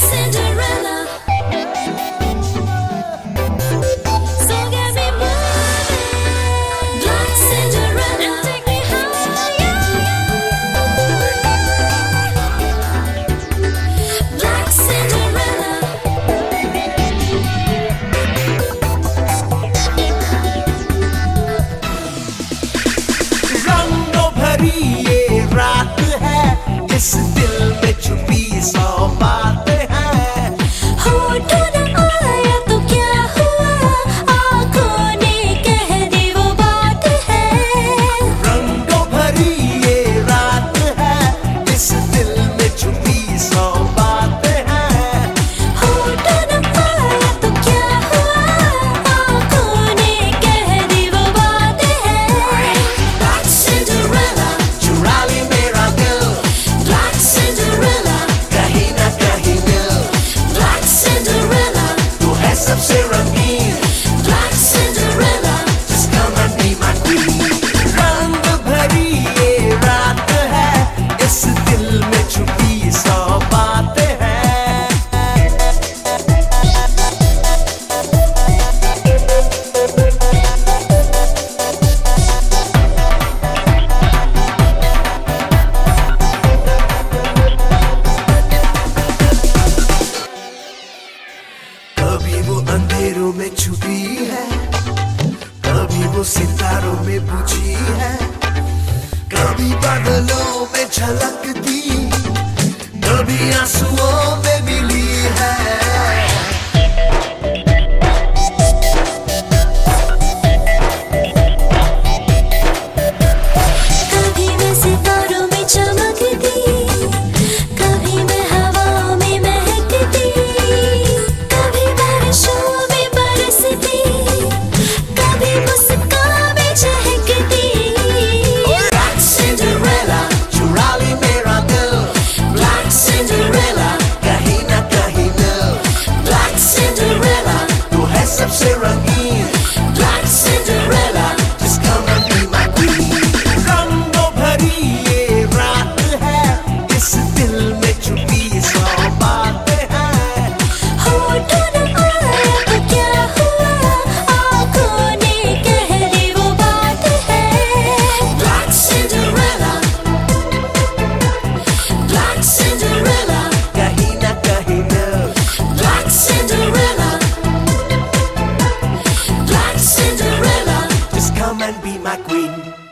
Cinderella. So get me moving, Black Cinderella, and take me higher. Black Cinderella. रंगों भरी ये रात है, इस दिल में छुपी 100 बातें हैं। होठों न आया तो क्या हुआ, आँखों ने कह दी वो बात है। रंगों भरी ये रात है, इस दिल में छुपी 100 बातें हैं। होठों न आया तो क्या हुआ, आँखों ने कह दी वो बात है। Black Cinderella, चुरा ली मेरा दिल, Black Cinderella, कहीं ना कहीं मिल। Black Cinderella, तू है सबसे रंगीन, Black Cinderella. just come and be my queen। रंग भरी ये रात है, इस दिल में छुपी 100 बातें हैं। कभी वो अंधेरों में छुपी है, कभी वो सितारों में बुझी है, कभी बादलों में झलकती, कभी आंसुओं में मिली है। कभी मैं सितारों में चमकती, कभी मैं हवाओं में महकती, कभी बारिशों में बरसती, कभी मुस्कान में चहकती। Black Cinderella, चुरा ली मेरा दिल, Black Cinderella, कहीं ना कहीं मिल। Black Cinderella, तू है सबसे रंगीन, Black Cinderella. just come and be my queen। रंगों भरी ये रात है, इस दिल में छुपी 100 बातें हैं। होठों न आया तो क्या हुआ, आँखों ने कह दी वो बात है। Black Cinderella, Black Cinderella, कहीं ना कहीं मिल। Black Cinderella, Black Cinderella. just come and be my queen।